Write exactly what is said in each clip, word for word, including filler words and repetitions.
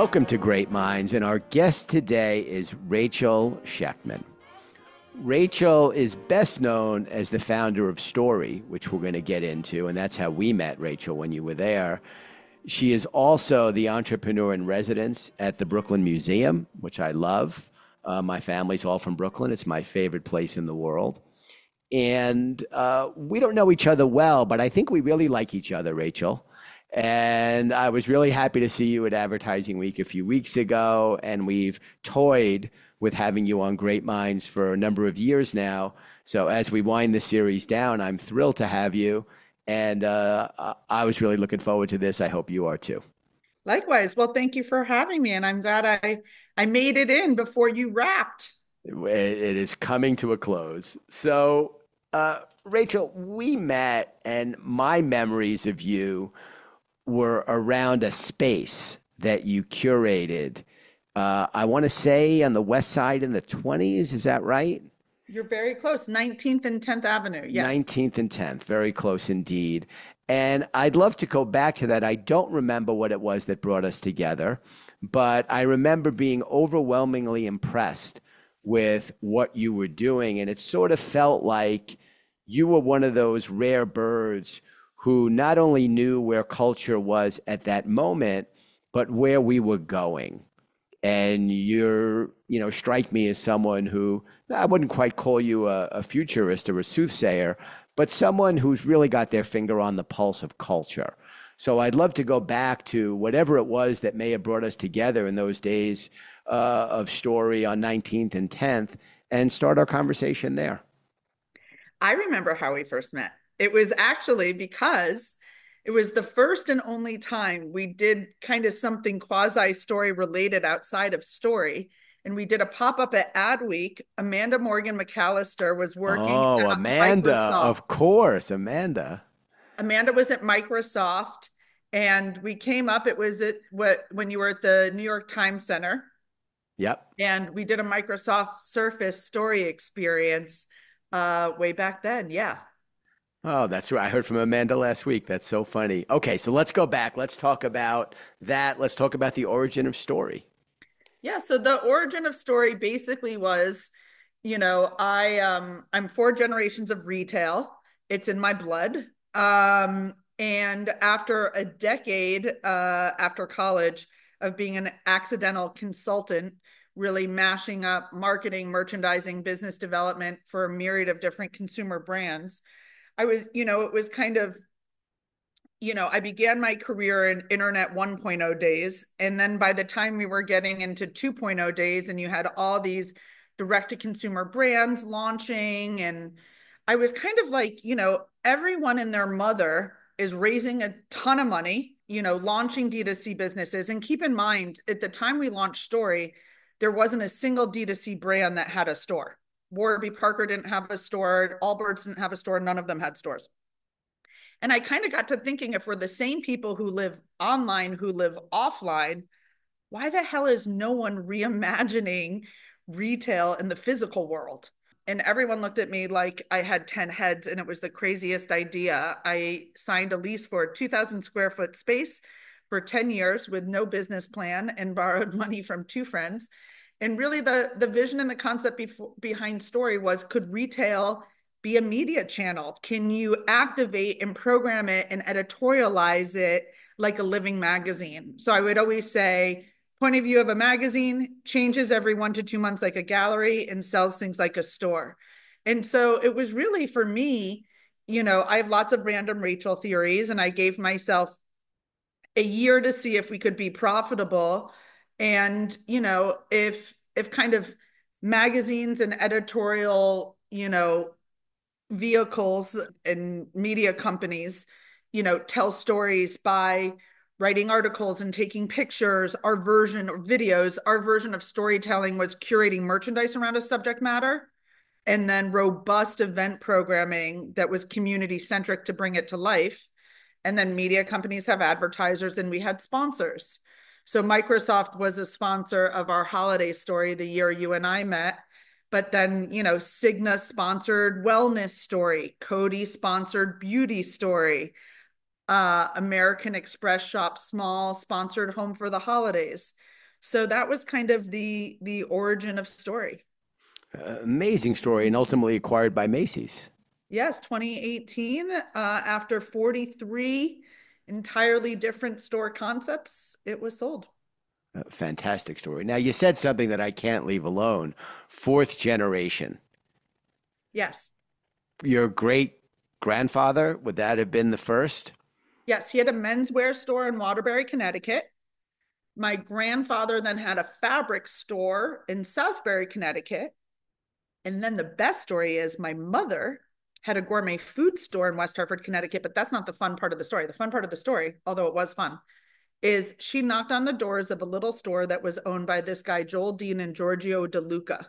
Welcome to Great Minds, and our guest today is Rachel Shechtman. Rachel is best known as the founder of Story, which we're going to get into, and that's how we met, Rachel, when you were there. She is also the entrepreneur in residence at the Brooklyn Museum, which I love. Uh, my family's all from Brooklyn. It's my favorite place in the world. And uh, we don't know each other well, but I think we really like each other, Rachel. And I was really happy to see you at Advertising Week a few weeks ago, and we've toyed with having you on Great Minds for a number of years now. So as we wind the series down, I'm thrilled to have you. And uh, I was really looking forward to this. I hope you are too. Likewise. Well, thank you for having me. And I'm glad I, I made it in before you wrapped. It is coming to a close. So, uh, Rachel, we met, and my memories of you were around a space that you curated. Uh, I want to say on the West Side in the twenties. Is that right? You're very close. nineteenth and tenth Avenue. Yes. nineteenth and tenth. Very close indeed. And I'd love to go back to that. I don't remember what it was that brought us together, but I remember being overwhelmingly impressed with what you were doing. And it sort of felt like you were one of those rare birds who not only knew where culture was at that moment, but where we were going. And you're, you know, strike me as someone who, I wouldn't quite call you a, a futurist or a soothsayer, but someone who's really got their finger on the pulse of culture. So I'd love to go back to whatever it was that may have brought us together in those days uh, of Story on nineteenth and tenth and start our conversation there. I remember how we first met. It was actually because it was the first and only time we did kind of something quasi story related outside of Story. And we did a pop up at Adweek. Amanda Morgan McAllister was working Oh, at Amanda, Microsoft. of course, Amanda. Amanda was at Microsoft, and we came up. It was at what when you were at the New York Times Center, Yep. and we did a Microsoft Surface story experience uh, way back then. Yeah. Oh, that's right. I heard from Amanda last week. That's so funny. Okay, so let's go back. Let's talk about that. Let's talk about the origin of Story. Yeah, so the origin of Story basically was, you know, I um I'm four generations of retail. It's in my blood. Um and after a decade uh after college of being an accidental consultant, really mashing up marketing, merchandising, business development for a myriad of different consumer brands, I was, you know, it was kind of you know, I began my career in internet 1.0 days. And then by the time we were getting into 2.0 days, and you had all these direct to consumer brands launching, and I was kind of like, you know, everyone and their mother is raising a ton of money, you know, launching D two C businesses. And keep in mind, at the time we launched Story, there wasn't a single D two C brand that had a store. Warby Parker didn't have a store, Allbirds didn't have a store, none of them had stores. And I kind of got to thinking, if we're the same people who live online, who live offline, why the hell is no one reimagining retail in the physical world? And everyone looked at me like I had ten heads and it was the craziest idea. I signed a lease for a two thousand square foot space for ten years with no business plan and borrowed money from two friends. And really the, the vision and the concept before, behind Story was, could retail be a media channel? Can you activate and program it and editorialize it like a living magazine? So I would always say, point of view of a magazine changes every one to two months like a gallery and sells things like a store. And so it was really, for me, you know, I have lots of random Rachel theories, and I gave myself a year to see if we could be profitable. And, you know, if if kind of magazines and editorial, you know, vehicles and media companies, you know, tell stories by writing articles and taking pictures, our version or videos, our version of storytelling was curating merchandise around a subject matter, and then robust event programming that was community centric to bring it to life. And then media companies have advertisers, and we had sponsors. So Microsoft was a sponsor of our holiday story the year you and I met. But then, you know, Cigna sponsored Wellness Story, Coty sponsored Beauty Story, uh, American Express Shop Small sponsored Home for the Holidays. So that was kind of the the origin of Story. Uh, amazing story, and ultimately acquired by Macy's. Yes, twenty eighteen, uh, after forty-three entirely different store concepts, it was sold. Uh, fantastic story. Now, you said something that I can't leave alone. Fourth generation. Yes. Your great grandfather, would that have been the first? Yes, he had a menswear store in Waterbury, Connecticut. My grandfather then had a fabric store in Southbury, Connecticut. And then the best story is my mother had a gourmet food store in West Hartford, Connecticut, but that's not the fun part of the story. The fun part of the story, although it was fun, is she knocked on the doors of a little store that was owned by this guy, Joel Dean and Giorgio DeLuca,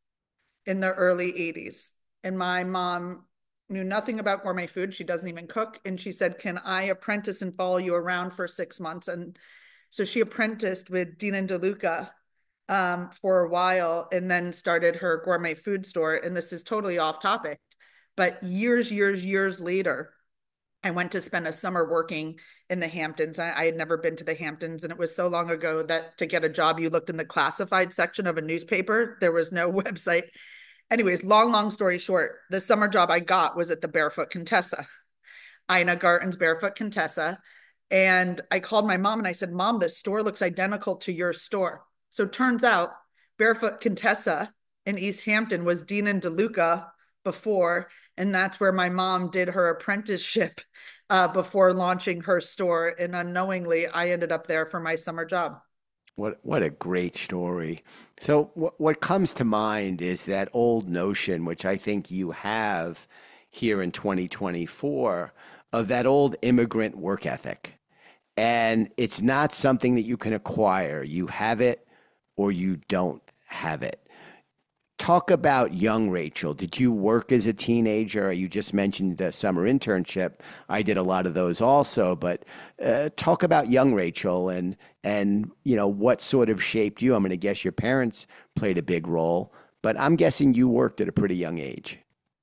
in the early eighties. And my mom knew nothing about gourmet food. She doesn't even cook. And she said, can I apprentice and follow you around for six months? And so she apprenticed with Dean and DeLuca um, for a while and then started her gourmet food store. And this is totally off topic. But years, years, years later, I went to spend a summer working in the Hamptons. I, I had never been to the Hamptons, and it was so long ago that to get a job, you looked in the classified section of a newspaper. There was no website. Anyways, long, long story short, the summer job I got was at the Barefoot Contessa, Ina Garten's Barefoot Contessa. And I called my mom and I said, Mom, this store looks identical to your store. So it turns out Barefoot Contessa in East Hampton was Dean and DeLuca before. And that's where my mom did her apprenticeship uh, before launching her store. And unknowingly, I ended up there for my summer job. What what a great story. So what what comes to mind is that old notion, which I think you have here in twenty twenty-four, of that old immigrant work ethic. And it's not something that you can acquire. You have it or you don't have it. Talk about young Rachel. Did you work as a teenager? You just mentioned the summer internship. I did a lot of those also, but uh, talk about young Rachel and and you know what sort of shaped you. I'm going to guess your parents played a big role, but I'm guessing you worked at a pretty young age.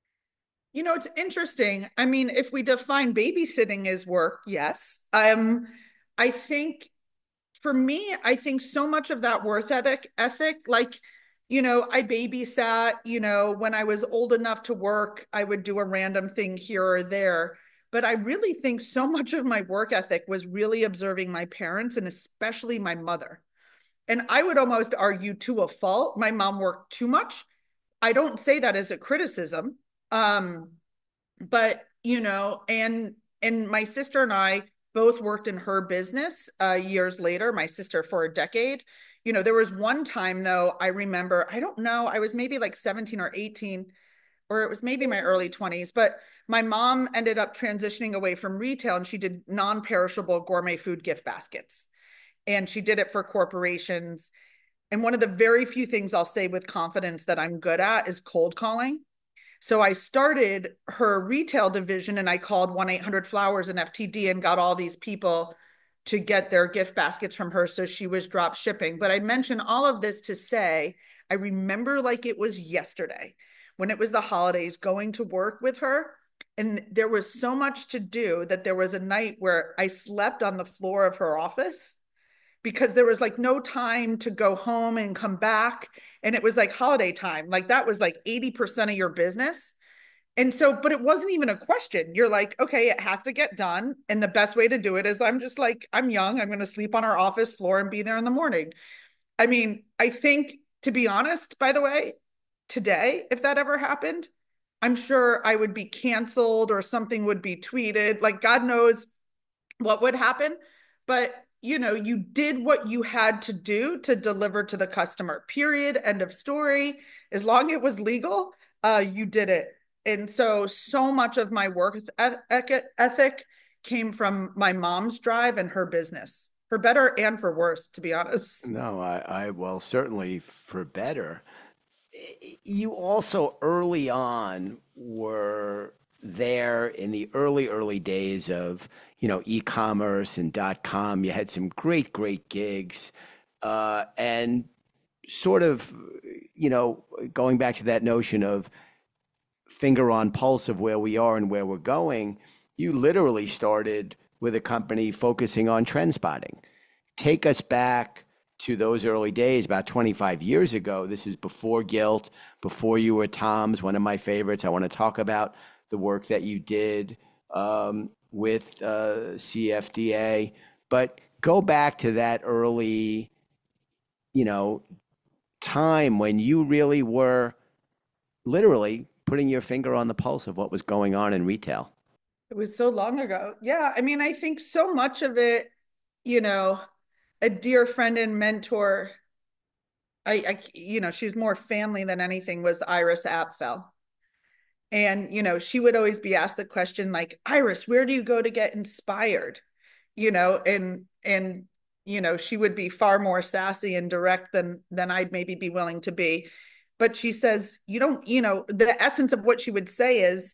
You know, it's interesting. I mean, if we define babysitting as work, yes. Um, I think for me, I think so much of that worth ethic, ethic, like, you know, I babysat, you know, when I was old enough to work, I would do a random thing here or there. But I really think so much of my work ethic was really observing my parents and especially my mother. And I would almost argue to a fault, my mom worked too much. I don't say that as a criticism. Um, but you know, and and my sister and I both worked in her business uh, years later. My sister for a decade. You know, there was one time though I remember. I don't know. I was maybe like seventeen or eighteen, or it was maybe my early twenties. But my mom ended up transitioning away from retail, and she did non-perishable gourmet food gift baskets, and she did it for corporations. And one of the very few things I'll say with confidence that I'm good at is cold calling. So I started her retail division and I called one eight hundred flowers and F T D and got all these people to get their gift baskets from her. So she was drop shipping. But I mention all of this to say, I remember like it was yesterday when it was the holidays going to work with her. And there was so much to do that there was a night where I slept on the floor of her office because there was like no time to go home and come back. And it was like holiday time. Like that was like eighty percent of your business. And so, but it wasn't even a question. You're like, okay, it has to get done. And the best way to do it is I'm just like, I'm young. I'm going to sleep on our office floor and be there in the morning. I mean, I think to be honest, by the way, today, if that ever happened, I'm sure I would be canceled or something would be tweeted. Like God knows what would happen. But you know, you did what you had to do to deliver to the customer. Period. End of story. As long as it was legal, uh, you did it. And so, so much of my work ethic came from my mom's drive and her business, for better and for worse, to be honest. No, I, I well, certainly for better. You also early on were there in the early, early days of, you know, e-commerce and dot com. You had some great, great gigs. Uh, and sort of, you know, going back to that notion of finger on pulse of where we are and where we're going, you literally started with a company focusing on trend spotting. Take us back to those early days, about twenty-five years ago. This is before Guilt, before you were Tom's, one of my favorites. I want to talk about the work that you did um, with uh, C F D A, but go back to that early, you know, time when you really were literally putting your finger on the pulse of what was going on in retail. It was so long ago. Yeah. I mean, I think so much of it, you know, a dear friend and mentor, I, I you know, she's more family than anything, was Iris Apfel. And, you know, she would always be asked the question like, Iris, where do you go to get inspired? You know, and, and, you know, she would be far more sassy and direct than, than I'd maybe be willing to be. But she says, you don't, you know, the essence of what she would say is,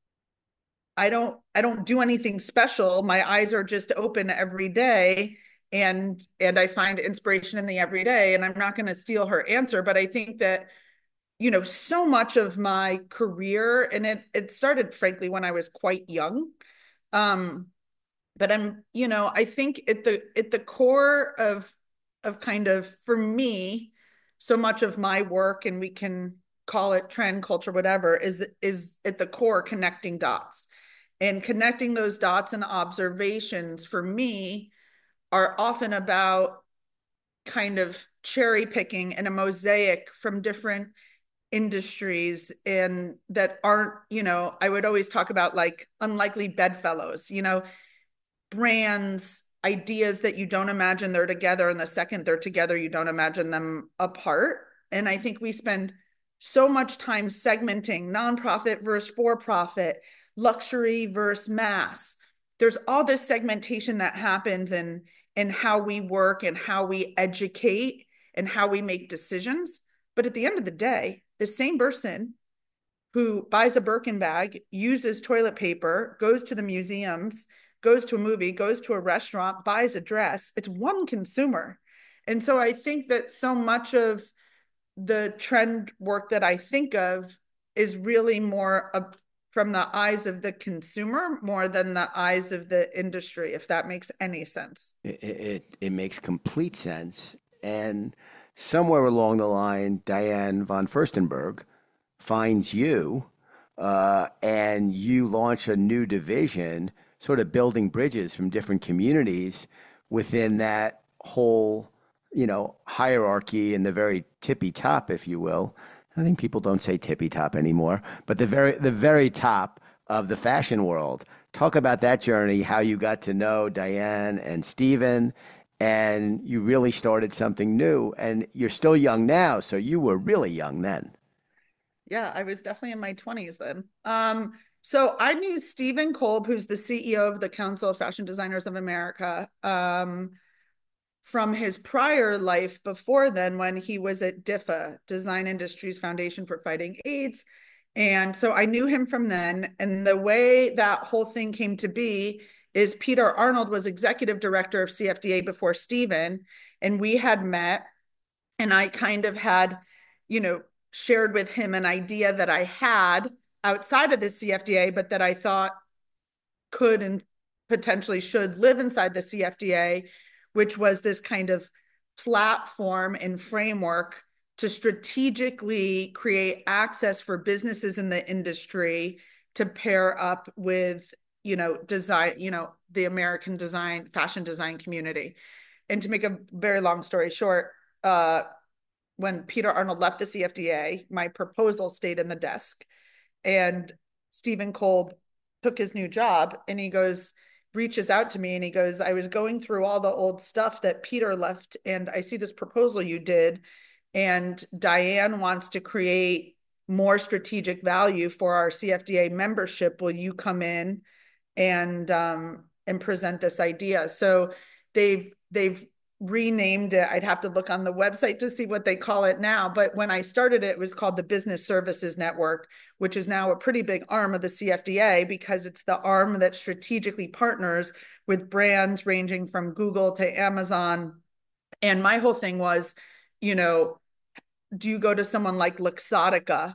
I don't, I don't do anything special. My eyes are just open every day. And, and I find inspiration in the everyday. And I'm not going to steal her answer, but I think that, you know, so much of my career, and it it started frankly when I was quite young. Um, but I'm, you know, I think at the at the core of of kind of for me, so much of my work, and we can call it trend culture, whatever, is is at the core connecting dots. And connecting those dots and observations for me are often about kind of cherry picking and a mosaic from different industries and that aren't, you know, I would always talk about like unlikely bedfellows, you know, brands, ideas that you don't imagine they're together, and the second they're together, you don't imagine them apart. And I think we spend so much time segmenting nonprofit versus for-profit, luxury versus mass. There's all this segmentation that happens in in how we work and how we educate and how we make decisions. But at the end of the day, the same person who buys a Birkin bag, uses toilet paper, goes to the museums, goes to a movie, goes to a restaurant, buys a dress, it's one consumer. And so I think that so much of the trend work that I think of is really more a, from the eyes of the consumer more than the eyes of the industry, if that makes any sense. It, it, it makes complete sense. And somewhere along the line, Diane von Furstenberg finds you uh, and you launch a new division, sort of building bridges from different communities within that whole, you know, hierarchy and the very tippy top, if you will. I think people don't say tippy top anymore, but the very the very top of the fashion world. Talk about that journey, how you got to know Diane and Stephen, and you really started something new. And you're still young now, so you were really young then. Yeah, I was definitely in my twenties then. Um, so I knew Stephen Kolb, who's the C E O of the Council of Fashion Designers of America, um, from his prior life before then when he was at DIFA, Design Industries Foundation for Fighting AIDS. And so I knew him from then. And the way that whole thing came to be is Peter Arnold was executive director of C F D A before Stephen, and we had met, and I kind of had, you know, shared with him an idea that I had outside of the C F D A, but that I thought could and potentially should live inside the C F D A, which was this kind of platform and framework to strategically create access for businesses in the industry to pair up with, you know, design, you know, the American design, fashion design community. And to make a very long story short, uh, when Peter Arnold left the C F D A, my proposal stayed in the desk. And Stephen Kolb took his new job, and he goes, reaches out to me and he goes, I was going through all the old stuff that Peter left, and I see this proposal you did, and Diane wants to create more strategic value for our C F D A membership. Will you come in and um, and present this idea? So they've they've renamed it. I'd have to look on the website to see what they call it now. But when I started it, it was called the Business Services Network, which is now a pretty big arm of the C F D A because it's the arm that strategically partners with brands ranging from Google to Amazon. And my whole thing was, you know, do you go to someone like Luxottica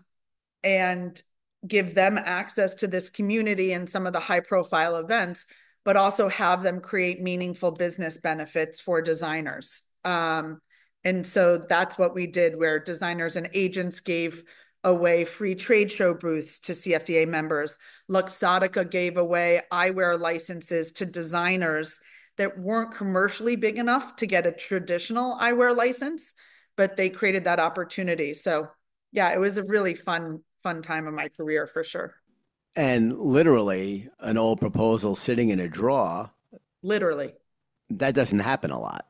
and give them access to this community and some of the high profile events, but also have them create meaningful business benefits for designers? Um, And so that's what we did, where designers and agents gave away free trade show booths to C F D A members. Luxottica gave away eyewear licenses to designers that weren't commercially big enough to get a traditional eyewear license, but they created that opportunity. So yeah, it was a really fun, fun time of my career for sure. And literally, an old proposal sitting in a drawer, Literally. that doesn't happen a lot.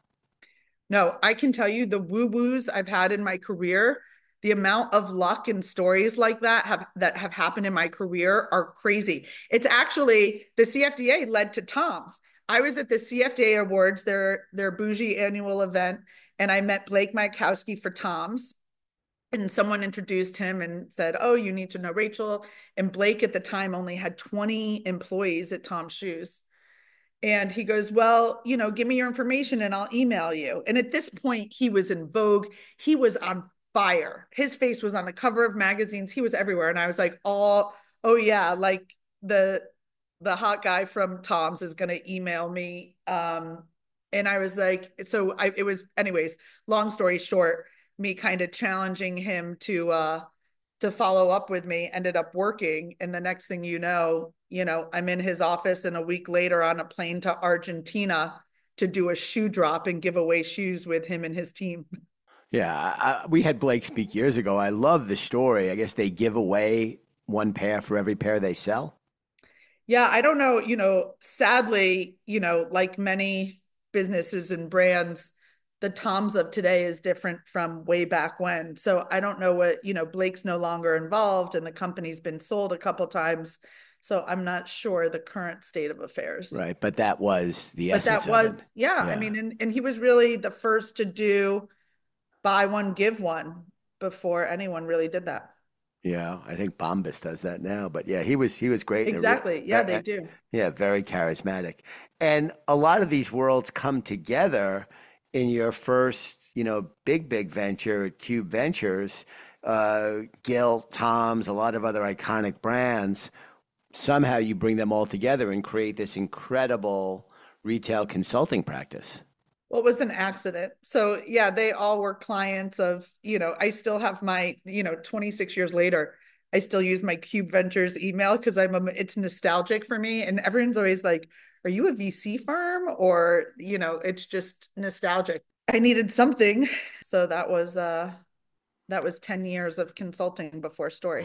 No, I can tell you the woo-woos I've had in my career, the amount of luck and stories like that have that have happened in my career are crazy. It's actually the C F D A led to Tom's. I was at the C F D A Awards, their their bougie annual event, and I met Blake Mykowski for Tom's. And someone introduced him and said, "Oh, you need to know Rachel." And Blake at the time only had twenty employees at Tom's Shoes. And he goes, "Well, you know, give me your information and I'll email you." And at this point, he was in vogue. He was on fire. His face was on the cover of magazines. He was everywhere. And I was like, "Oh, oh yeah, like the the hot guy from Tom's is going to email me." Um, and I was like, so I, it was, anyways, long story short, me kind of challenging him to uh to follow up with me ended up working. And the next thing you know, you know, I'm in his office and a week later on a plane to Argentina to do a shoe drop and give away shoes with him and his team. Yeah, I, we had Blake speak years ago. I love the story. I guess they give away one pair for every pair they sell. Yeah, I don't know, you know, sadly, you know, like many businesses and brands, the Toms of today is different from way back when. So I don't know what, you know, Blake's no longer involved and the company's been sold a couple times. So I'm not sure the current state of affairs. Right, but that was the But that essence of it. was, yeah, I Yeah. mean, and, and he was really the first to do buy one, give one before anyone really did that. Yeah, I think Bombas does that now, but yeah, he was he was great and a real, Exactly. Yeah, they do. yeah, very charismatic. And a lot of these worlds come together in your first, you know, big big venture, Cube Ventures, uh, Gil, Tom's, a lot of other iconic brands. Somehow you bring them all together and create this incredible retail consulting practice. Well, it was an accident. So yeah, they all were clients of, you know, I still have my, you know, twenty-six years later, I still use my Cube Ventures email because I'm a, it's nostalgic for me. And everyone's always like, "Are you a V C firm?" Or, you know, it's just nostalgic. I needed something. So that was uh that was ten years of consulting before Story.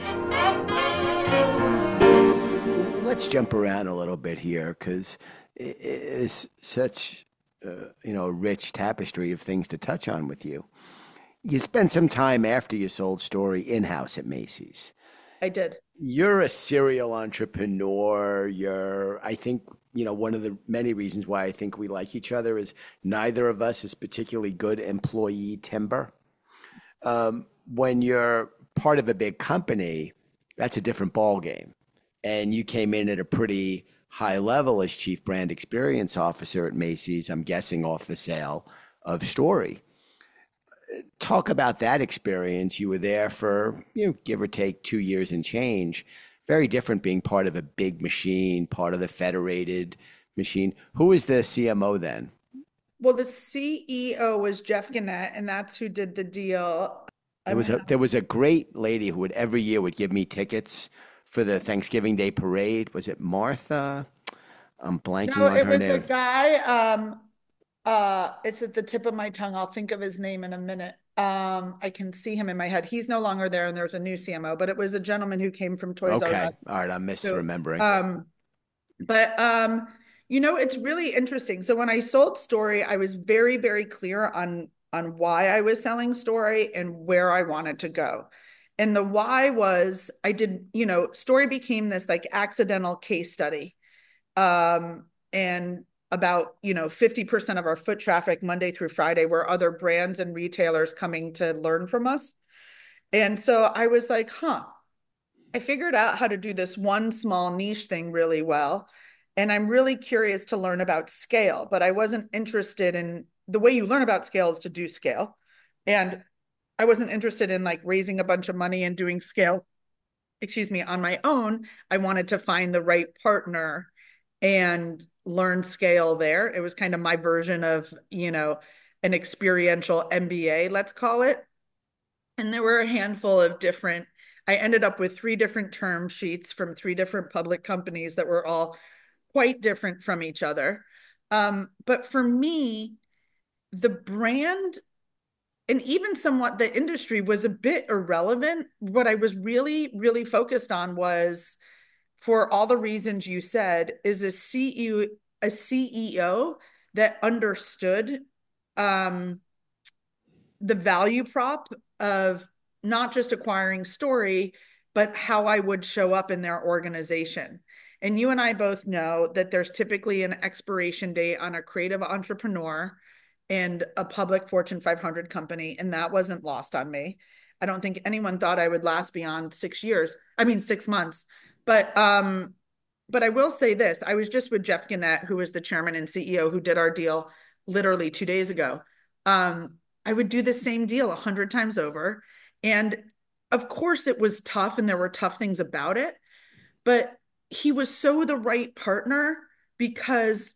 Let's jump around a little bit here because it is such, uh, you know, a rich tapestry of things to touch on with you. You spent some time after you sold Story in-house at Macy's. I did. You're a serial entrepreneur. You're, I think, you know, one of the many reasons why I think we like each other is neither of us is particularly good employee timber. Um, when you're part of a big company, that's a different ball game. And you came in at a pretty high level as chief brand experience officer at Macy's, I'm guessing off the sale of Story. Talk about that experience. You were there for, you know, give or take two years and change. Very different being part of a big machine, part of the federated machine. Who was the C M O then? Well, the C E O was Jeff Gannett, and that's who did the deal. There I'm was a gonna there was a great lady who would every year would give me tickets for the Thanksgiving Day parade. Was it Martha? I'm blanking No, on it her was a name. guy. Um, uh, it's at the tip of my tongue. I'll think of his name in a minute. Um, I can see him in my head. He's no longer there, and there's a new C M O, but it was a gentleman who came from Toys R Okay. Us. All right. I'm So, misremembering. um, but um, you know, it's really interesting. So when I sold Story, I was very, very clear on on why I was selling Story and where I wanted to go. And the why was I did, you know, Story became this like accidental case study. Um, and about, you know, fifty percent of our foot traffic Monday through Friday were other brands and retailers coming to learn from us. And so I was like, huh, I figured out how to do this one small niche thing really well. And I'm really curious to learn about scale, but I wasn't interested in the way you learn about scale is to do scale. And I wasn't interested in like raising a bunch of money and doing scale, excuse me, on my own. I wanted to find the right partner and learn scale there. It was kind of my version of, you know, an experiential M B A, let's call it. And there were a handful of different, I ended up with three different term sheets from three different public companies that were all quite different from each other. Um, but for me, the brand and even somewhat the industry was a bit irrelevant. What I was really, really focused on was, for all the reasons you said, is a C E O, a C E O that understood um, the value prop of not just acquiring story, but how I would show up in their organization. And you and I both know that there's typically an expiration date on a creative entrepreneur and a public Fortune five hundred company, and that wasn't lost on me. I don't think anyone thought I would last beyond six years. I mean, six months. But um, but I will say this: I was just with Jeff Gannett, who was the chairman and C E O, who did our deal literally two days ago. Um, I would do the same deal a hundred times over, and of course, it was tough, and there were tough things about it. But he was so the right partner because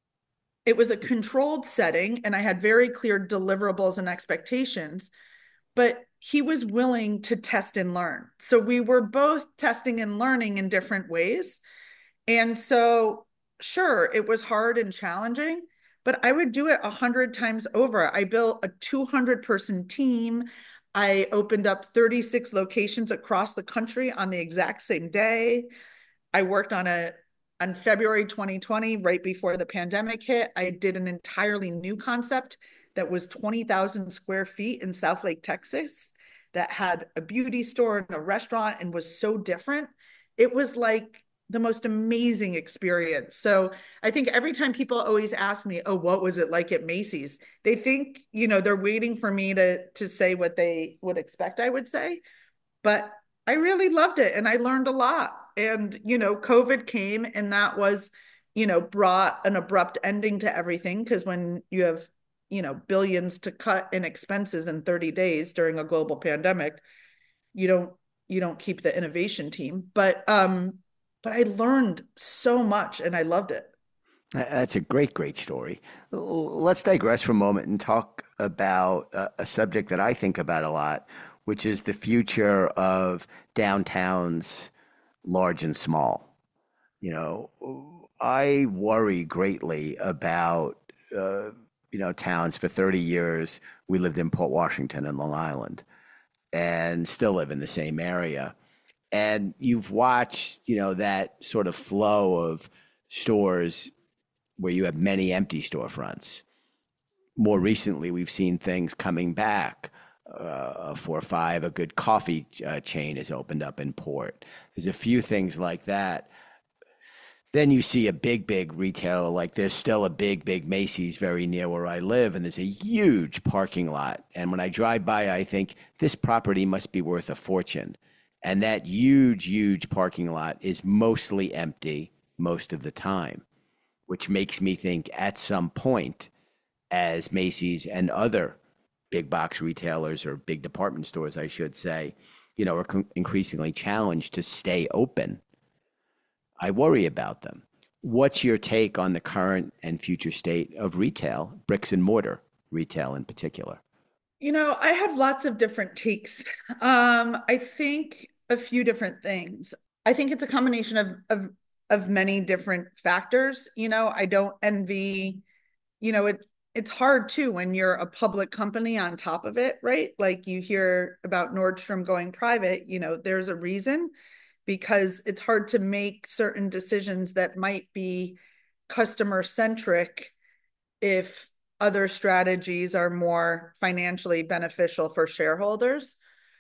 it was a controlled setting and I had very clear deliverables and expectations, but he was willing to test and learn. So we were both testing and learning in different ways. And so, sure, it was hard and challenging, but I would do it a hundred times over. I built a two hundred person team. I opened up thirty-six locations across the country on the exact same day. I worked on a on February twenty twenty, right before the pandemic hit. I did an entirely new concept that was twenty thousand square feet in Southlake, Texas, that had a beauty store and a restaurant and was so different. It was like the most amazing experience. So I think every time people always ask me, oh, what was it like at Macy's? They think, you know, they're waiting for me to to say what they would expect I would say. But I really loved it and I learned a lot. And, you know, COVID came and that was, you know, brought an abrupt ending to everything because when you have, you know, billions to cut in expenses in thirty days during a global pandemic, you don't you don't keep the innovation team. But um but I learned so much and I loved it. That's a great, great story. Let's digress for a moment and talk about a, a subject that I think about a lot, which is the future of downtowns, large and small. You know, I worry greatly about, uh, you know, towns. For thirty years, we lived in Port Washington and Long Island and still live in the same area. And you've watched, you know, that sort of flow of stores where you have many empty storefronts. More recently, we've seen things coming back. Uh, four or five, a good coffee uh, chain has opened up in Port. There's a few things like that. Then you see a big, big retailer, like there's still a big, big Macy's very near where I live, and there's a huge parking lot. And when I drive by, I think this property must be worth a fortune. And that huge, huge parking lot is mostly empty most of the time, which makes me think at some point, as Macy's and other big box retailers or big department stores, I should say, you know, are con- increasingly challenged to stay open. I worry about them. What's your take on the current and future state of retail, bricks and mortar retail in particular? You know, I have lots of different takes. Um, I think a few different things. I think it's a combination of of of many different factors. You know, I don't envy, you know, it it's hard too when you're a public company on top of it, right? Like you hear about Nordstrom going private, you know, there's a reason because it's hard to make certain decisions that might be customer centric if other strategies are more financially beneficial for shareholders.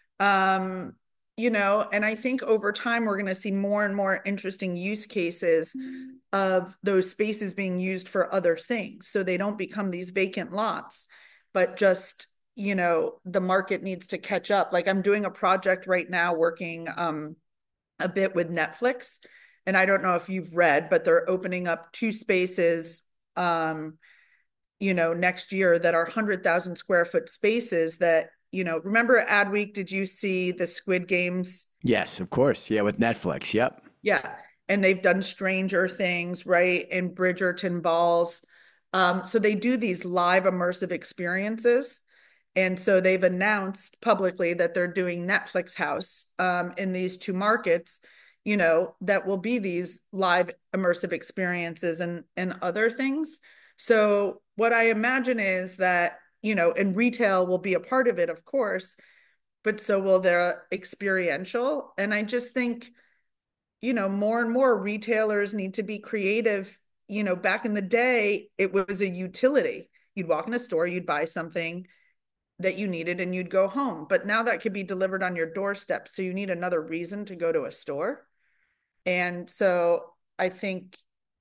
Um, you know, and I think over time we're going to see more and more interesting use cases of those spaces being used for other things. So they don't become these vacant lots, but just, you know, the market needs to catch up. Like I'm doing a project right now working um, a bit with Netflix. And I don't know if you've read, but they're opening up two spaces um, you know, next year that are one hundred thousand square foot spaces that, you know, remember Adweek, did you see the Squid Games? Yes, of course. Yeah, with Netflix. Yep. Yeah. And they've done Stranger Things, right? And Bridgerton Balls. Um, so they do these live immersive experiences. And so they've announced publicly that they're doing Netflix House um, in these two markets, you know, that will be these live immersive experiences and, and other things. So what I imagine is that, you know, and retail will be a part of it, of course, but so will their experiential. And I just think, you know, more and more retailers need to be creative. You know, back in the day, it was a utility. You'd walk in a store, you'd buy something that you needed and you'd go home. But now that could be delivered on your doorstep. So you need another reason to go to a store. And so I think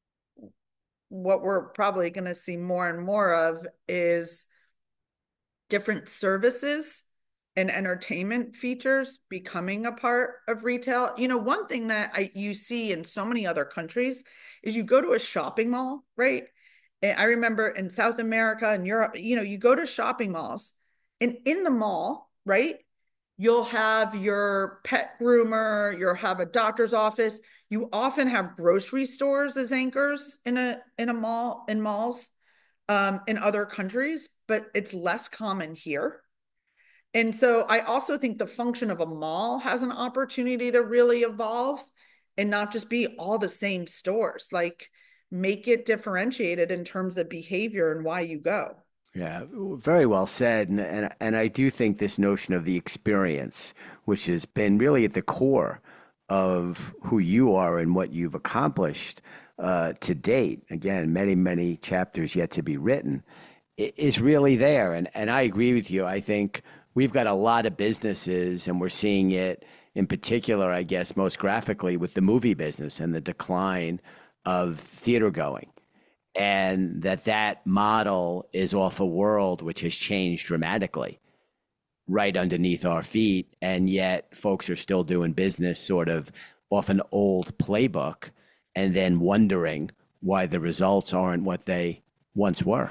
what we're probably going to see more and more of is different services and entertainment features becoming a part of retail. You know, one thing that I you see in so many other countries is you go to a shopping mall, right? And I remember in South America and Europe, you know, you go to shopping malls and in the mall, right? You'll have your pet groomer, you'll have a doctor's office. You often have grocery stores as anchors in a in a mall in malls um, in other countries, but it's less common here. And so I also think the function of a mall has an opportunity to really evolve and not just be all the same stores, like make it differentiated in terms of behavior and why you go. Yeah, very well said. And, and and I do think this notion of the experience, which has been really at the core of who you are and what you've accomplished uh, to date, again, many, many chapters yet to be written, i- is really there. And and I agree with you. I think we've got a lot of businesses, and we're seeing it in particular, I guess, most graphically with the movie business and the decline of theater going, and that that model is off a world which has changed dramatically right underneath our feet, and yet folks are still doing business sort of off an old playbook and then wondering why the results aren't what they once were.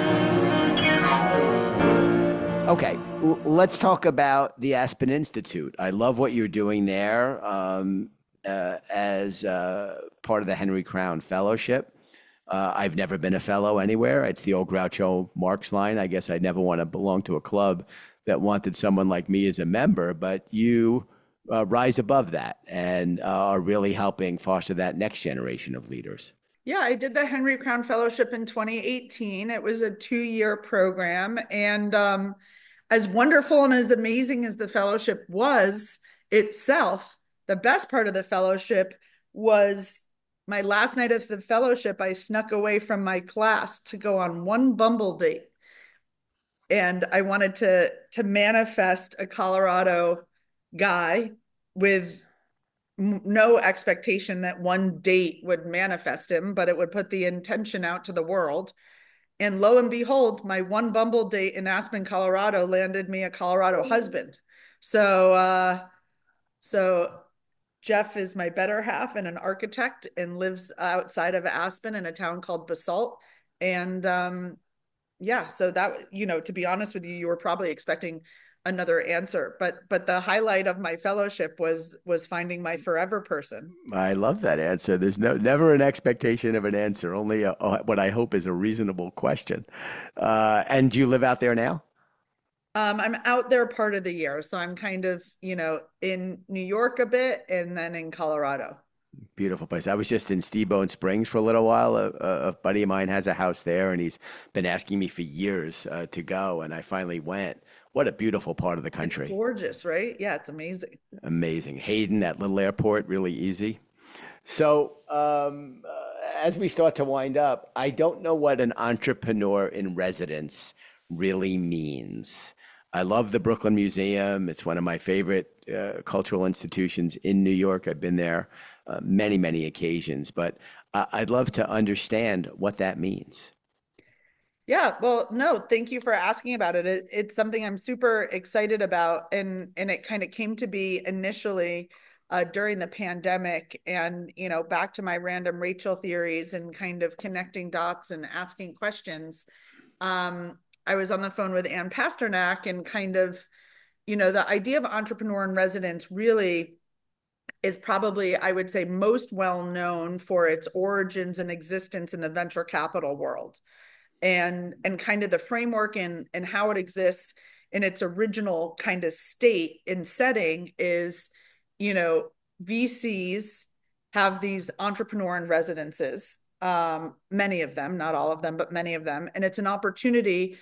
Okay, l- let's talk about the Aspen Institute. I love what you're doing there um, uh, as uh, part of the Henry Crown Fellowship. Uh, I've never been a fellow anywhere. It's the old Groucho Marx line. I guess I'd never want to belong to a club that wanted someone like me as a member, but you uh, rise above that and uh, are really helping foster that next generation of leaders. Yeah, I did the Henry Crown Fellowship in twenty eighteen. It was a two-year program. And um, as wonderful and as amazing as the fellowship was itself, the best part of the fellowship was my last night of the fellowship. I snuck away from my class to go on one Bumble date. And I wanted to to manifest a Colorado guy with no expectation that one date would manifest him, but it would put the intention out to the world. And lo and behold, my one Bumble date in Aspen, Colorado landed me a Colorado husband. So, uh, so Jeff is my better half and an architect and lives outside of Aspen in a town called Basalt. And um, yeah, so that, you know, to be honest with you, you were probably expecting another answer, but but the highlight of my fellowship was was finding my forever person. I love that answer. There's no never an expectation of an answer, only a, a- what I hope is a reasonable question. Uh, and do you live out there now? Um, I'm out there part of the year, so I'm kind of, you know, in New York a bit and then in Colorado. Beautiful place. I was just in Steamboat Springs for a little while. A, a, a buddy of mine has a house there, and he's been asking me for years uh, to go, and I finally went. What a beautiful part of the It's country. gorgeous, right? Yeah, it's amazing. Amazing. Hayden, that little airport, really easy. So, um, uh, as we start to wind up, I don't know what an entrepreneur in residence really means. I love the Brooklyn Museum. It's one of my favorite uh, cultural institutions in New York. I've been there uh, many, many occasions, but uh, I'd love to understand what that means. Yeah, well, no, thank you for asking about it. It it's something I'm super excited about, and and it kind of came to be initially uh, during the pandemic, and you know, back to my random Rachel theories and kind of connecting dots and asking questions. Um, I was on the phone with Ann Pasternak, and kind of, you know, the idea of entrepreneur in residence really is probably, I would say, most well known for its origins and existence in the venture capital world. and and kind of the framework and and how it exists in its original kind of state and setting is, you know, V Cs have these entrepreneur in residences, um, many of them, not all of them, but many of them. And it's an opportunity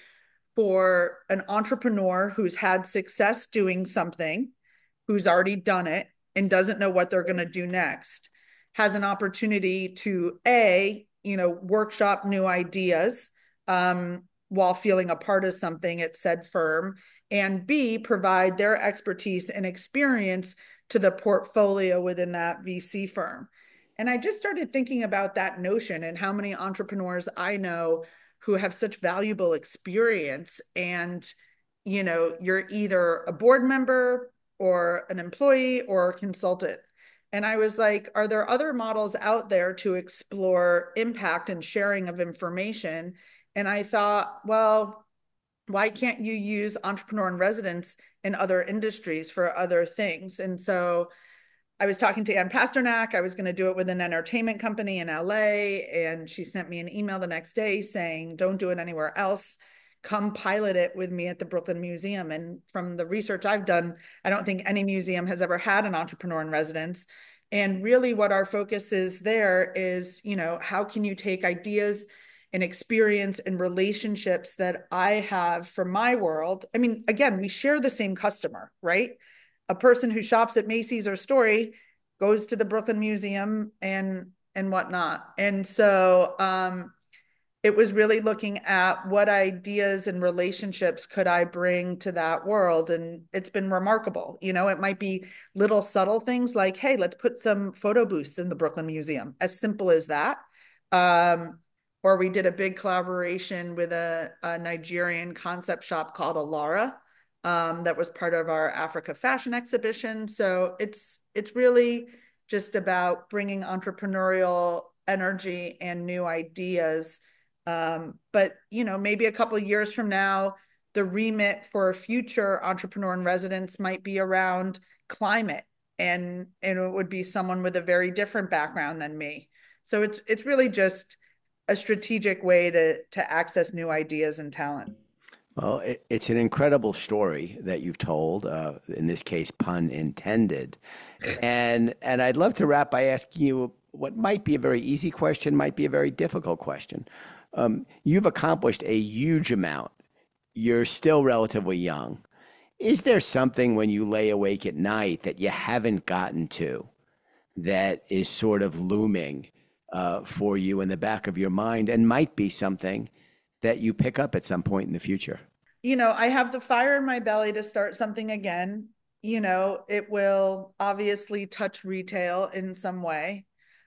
for an entrepreneur who's had success doing something, who's already done it and doesn't know what they're going to do next, has an opportunity to A, you know, workshop new ideas um, while feeling a part of something at said firm, and B, provide their expertise and experience to the portfolio within that V C firm. And I just started thinking about that notion and how many entrepreneurs I know who have such valuable experience. And, you know, you're either a board member or an employee or a consultant. And I was like, are there other models out there to explore impact and sharing of information? And I thought, well, why can't you use entrepreneur in residence in other industries for other things? And so I was talking to Ann Pasternak. I was going to do it with an entertainment company in L A. And she sent me an email the next day saying, don't do it anywhere else. Come pilot it with me at the Brooklyn Museum. And from the research I've done, I don't think any museum has ever had an entrepreneur in residence. And really what our focus is there is, you know, how can you take ideas and experience and relationships that I have from my world? I mean, again, we share the same customer, right? A person who shops at Macy's or Story goes to the Brooklyn Museum and and whatnot. And so um, it was really looking at what ideas and relationships could I bring to that world. And it's been remarkable. You know, it might be little subtle things like, hey, let's put some photo booths in the Brooklyn Museum, as simple as that. Um, or we did a big collaboration with a, a Nigerian concept shop called Alara, um, that was part of our Africa fashion exhibition. So it's it's really just about bringing entrepreneurial energy and new ideas. Um, but, you know, maybe a couple of years from now, the remit for a future entrepreneur in residence might be around climate, and, and it would be someone with a very different background than me. So it's it's really just a strategic way to to access new ideas and talent. Well, it, it's an incredible story that you've told, uh, in this case, pun intended. And and I'd love to wrap by asking you what might be a very easy question, might be a very difficult question. Um, you've accomplished a huge amount. You're still relatively young. Is there something when you lay awake at night that you haven't gotten to that is sort of looming uh, for you in the back of your mind and might be something that you pick up at some point in the future? You know, I have the fire in my belly to start something again. You know, it will obviously touch retail in some way.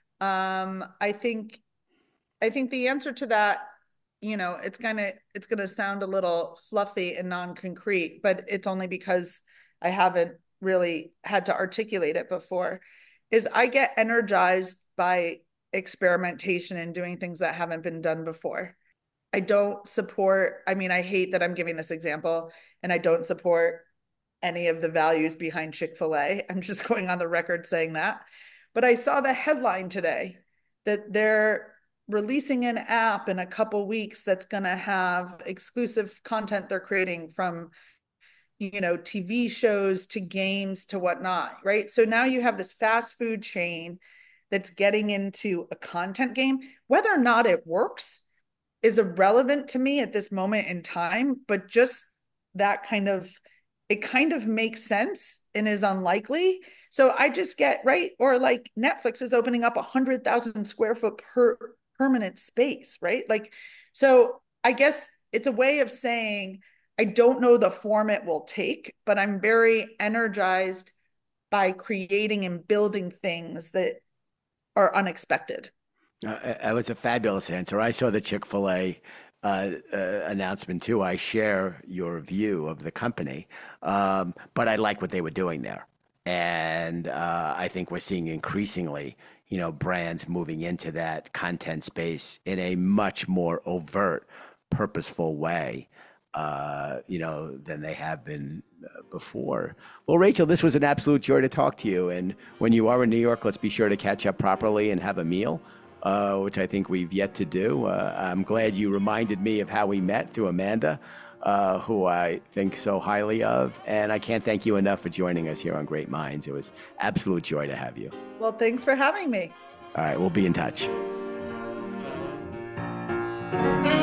Um, I think I think the answer to that, you know, it's gonna it's gonna sound a little fluffy and non-concrete, but it's only because I haven't really had to articulate it before, is I get energized by experimentation and doing things that haven't been done before. I don't support, I mean, I hate that I'm giving this example, and I don't support any of the values behind Chick-fil-A. I'm just going on the record saying that. But I saw the headline today that they're releasing an app in a couple weeks that's going to have exclusive content they're creating, from, you know, T V shows to games to whatnot, right? So now you have this fast food chain that's getting into a content game. Whether or not it works is irrelevant to me at this moment in time, but just that kind of, it kind of makes sense and is unlikely. So I just get, right? Or like Netflix is opening up a hundred thousand square foot per permanent space, right? Like, so I guess it's a way of saying, I don't know the form it will take, but I'm very energized by creating and building things that are unexpected. Uh, that was a fabulous answer. I saw the Chick-fil-A uh, uh, announcement too. I share your view of the company, um, but I like what they were doing there. And uh, I think we're seeing increasingly, you know, brands moving into that content space in a much more overt, purposeful way, uh, you know, than they have been uh, before. Well, Rachel, this was an absolute joy to talk to you. And when you are in New York, let's be sure to catch up properly and have a meal. uh, which I think we've yet to do. Uh, I'm glad you reminded me of how we met through Amanda, uh, who I think so highly of. And I can't thank you enough for joining us here on Great Minds. It was absolute joy to have you. Well, thanks for having me. All right, we'll be in touch.